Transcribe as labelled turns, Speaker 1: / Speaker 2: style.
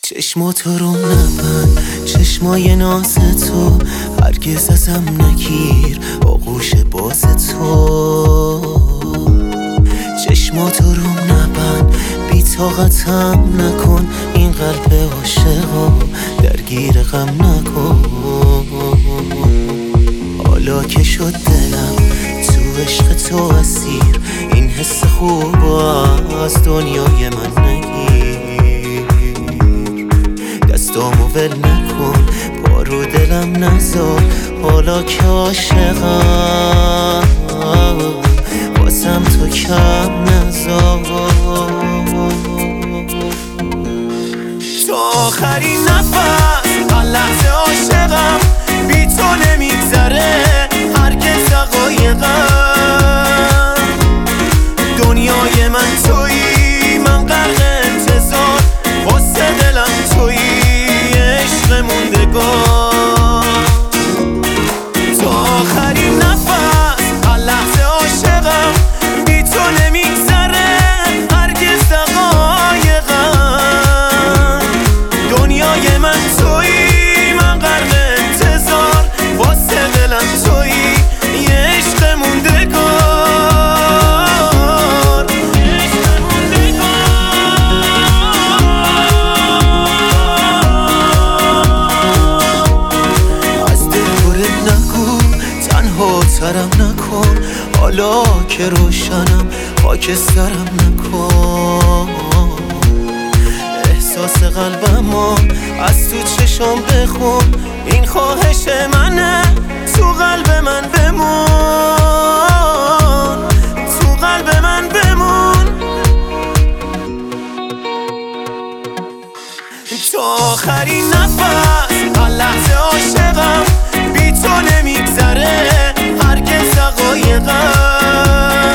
Speaker 1: چشماتو رو نبند، چشمای ناز تو هرگز ازم نگیر، آغوش باز تو. چشماتو رو نبند، بی طاقتم نکن، این قلب عاشقا درگیر غم نکن. حالا که شد دلم تو عشق تو اسیر، این حس خوب از دنیای من نگیر. دستامو ول نکن، پا رو دلم نذار، حالا که عاشقم واسم تو کم نذار. تا آخرین نفس هر لحظه عاشقم، بی تو نمیگذره هرگز دقایقم. دنیای من تویی، من غرق انتظار، واسه دلم تویی عشق موندگار. تا آخرین نفس هر لحظه عاشقم، بی تو نمیگذره هرگز دقایقم. دنیای من تویی، من غرق انتظار، واسه دلم تویی یه عشق موندگار. از دل برت نگو، تنها ترم نکن، حالا که روشنم خاکسترم نکن. احساس قلبمو از تو چشام بخون، این خواهش منه، تو قلب من بمون، تو قلب من بمون. تا آخرین نفس هر لحظه عاشقم، بی تو نمیگذره هرگز دقایقم.